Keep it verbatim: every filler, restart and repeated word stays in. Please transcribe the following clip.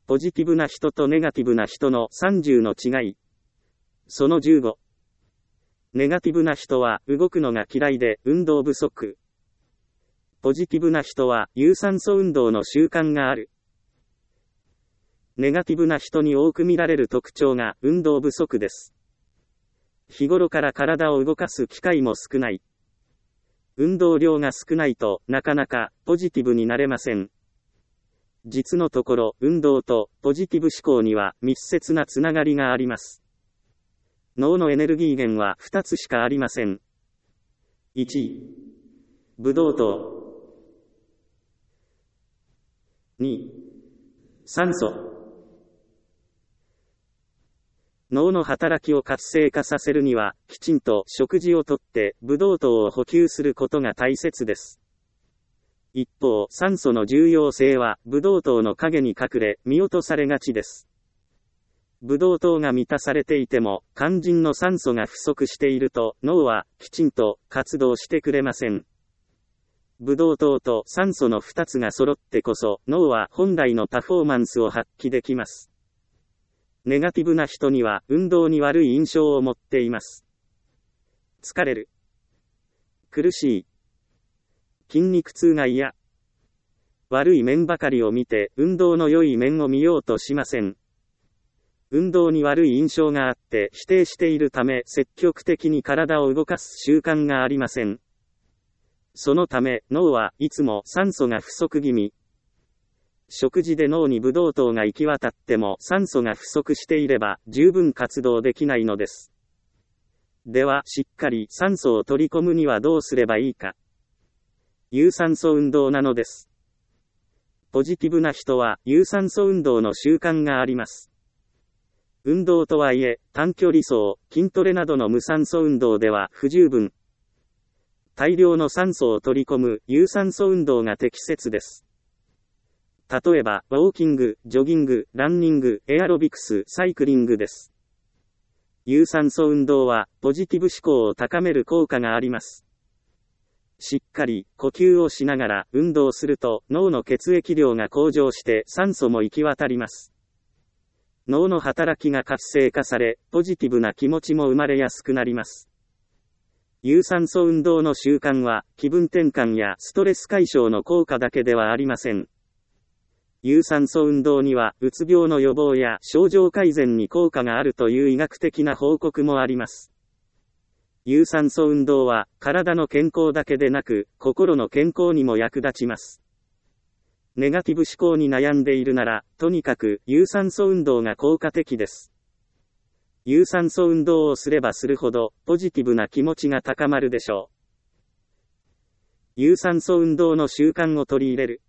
ポジティブな人とネガティブな人のさんじゅうの違い。そのじゅうご。ネガティブな人は動くのが嫌いで運動不足。ポジティブな人は有酸素運動の習慣がある。ネガティブな人に多く見られる特徴が運動不足です。日頃から体を動かす機会も少ない。運動量が少ないとなかなかポジティブになれません。実のところ運動とポジティブ思考には密接なつながりがあります。脳のエネルギー源はふたつしかありません。いち、ブドウ糖。に、酸素。脳の働きを活性化させるには、きちんと食事をとって、ブドウ糖を補給することが大切です。一方、酸素の重要性は、ブドウ糖の陰に隠れ、見落とされがちです。ブドウ糖が満たされていても、肝心の酸素が不足していると、脳は、きちんと活動してくれません。ブドウ糖と酸素のふたつが揃ってこそ、脳は本来のパフォーマンスを発揮できます。ネガティブな人には運動に悪い印象を持っています。疲れる。苦しい。筋肉痛が嫌。悪い面ばかりを見て運動の良い面を見ようとしません。運動に悪い印象があって否定しているため積極的に体を動かす習慣がありません。そのため脳はいつも酸素が不足気味。食事で脳にブドウ糖が行き渡っても酸素が不足していれば十分活動できないのです。では、しっかり酸素を取り込むにはどうすればいいか。有酸素運動なのです。ポジティブな人は有酸素運動の習慣があります。運動とはいえ、短距離走、筋トレなどの無酸素運動では不十分。大量の酸素を取り込む有酸素運動が適切です。例えば、ウォーキング、ジョギング、ランニング、エアロビクス、サイクリングです。有酸素運動は、ポジティブ思考を高める効果があります。しっかり、呼吸をしながら運動すると、脳の血液量が向上して酸素も行き渡ります。脳の働きが活性化され、ポジティブな気持ちも生まれやすくなります。有酸素運動の習慣は、気分転換やストレス解消の効果だけではありません。有酸素運動には、うつ病の予防や症状改善に効果があるという医学的な報告もあります。有酸素運動は、体の健康だけでなく、心の健康にも役立ちます。ネガティブ思考に悩んでいるなら、とにかく、有酸素運動が効果的です。有酸素運動をすればするほど、ポジティブな気持ちが高まるでしょう。有酸素運動の習慣を取り入れる。